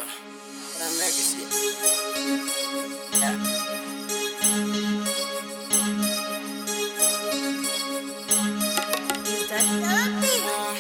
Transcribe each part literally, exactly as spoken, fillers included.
I'm legacy. Yeah. Is that dirty?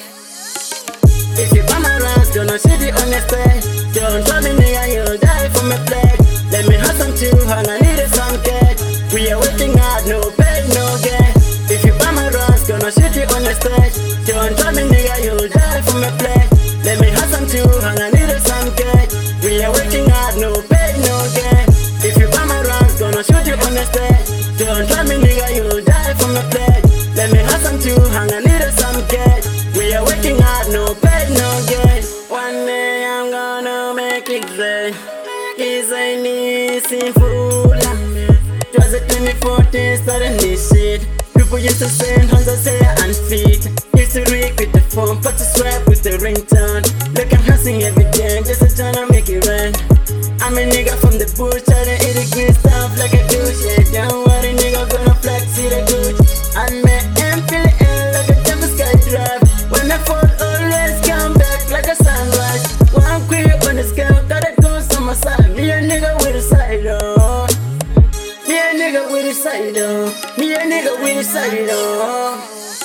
If you buy my rounds, gonna see the honest way. Don't tell me nigga, you'll die for my plate. Let me hustle too hard, I need some cash. We are working hard, no pay, no gain. If you buy my rounds, gonna shoot you on the stage. Don't tell me nigga, you'll die for my plate. Let me hustle too hard, I need some cash. We are working hard, no pay, no gain. If you buy my rounds, gonna shoot you on the stage. Don't tell me nigga, you'll die for my plate. Let me hustle too hard, I need some cash. We are working hard, no pay, no gain. One day I'm gonna make it great. Is I need sinful. It was a twenty fourteen, starting this shit. People used to say, hands I say and feet. Used to reek with the phone, put to swipe with the ringtone. Look, I'm hustling every day, just to try to make it rain. I'm a nigga from the bush, try to eat the green stuff like a douche. Yeah, don't worry, nigga, gonna flex, see the gooch. I met him feeling ill like a devil sky drive. When I fall, always come back like a sunrise. One queer on the scale, gotta go on my side. Me a nigga with a side, oh. Me a nigga with a side, oh. Me a nigga with a side, oh.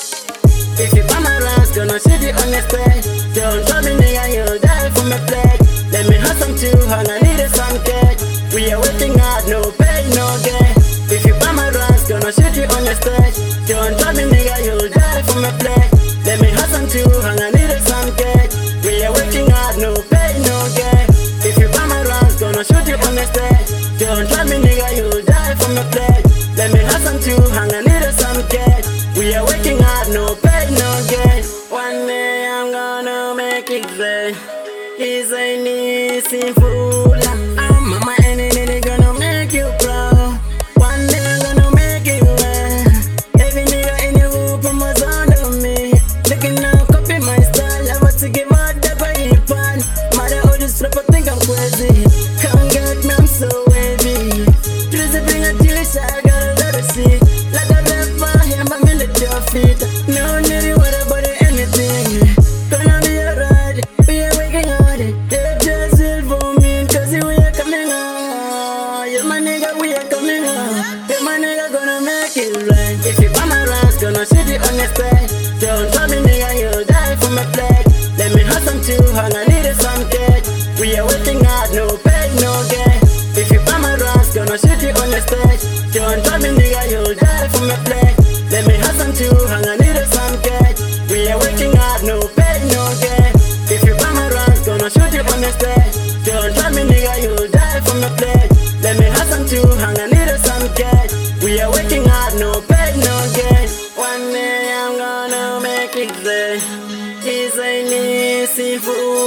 If you buy my rounds, gonna shoot you on the stage. Don't tell me nigga, you'll die for my plate. Let me hustle too hard, I need some cash. We are working hard, no pay, no gain. If you buy my rounds, gonna shoot you on the stage. Don't tell me nigga, you'll die for my plate. Let me hustle too hard, I need some cash. We are working hard, no pay, no gain. If you buy my rounds, gonna shoot you on the stage. Don't tell me nigga, you'll die for my plate. Let me hustle too hard, I need some cash. We are working hard, no pay, no gain. One day I'm gonna make it great. Is I need sinful. I'm on my enemy, they gonna make you proud. One day I'm gonna make it right. Every nigga in the room put my sound on me. Looking now, copy my style. I want to give out that by hip on. Mother, all this rap, I think I'm crazy. Come get me, I'm so wavy. Please bring a juice, I got a lot of seed. Like a rapper, I'm a minute your feet. No need to worry about anything. Gonna be alright, we are working hard. They just will for me, cause we are coming on. Yeah, my nigga, we are coming on. Yeah, my nigga, gonna make it right. If you buy my rounds, gonna shoot you on the stage. Don't tell me nigga, you'll die for my plate. Let me hustle too hard, I need some cash. We are working hard, no pay, no gain. If you buy my rounds, gonna shoot you on the stage. Don't tell me nigga, you'll die for my plate. Let me hustle too hard, I need some cash. We are working hard, no pay, no gain. If you buy my rounds, gonna shoot you on the stage. Don't tell me nigga, you'll die for my plate. Let me hustle too hard, I need some cash. We are working hard, no pay, no gain. One day I'm gonna make it great. Is I need seafood.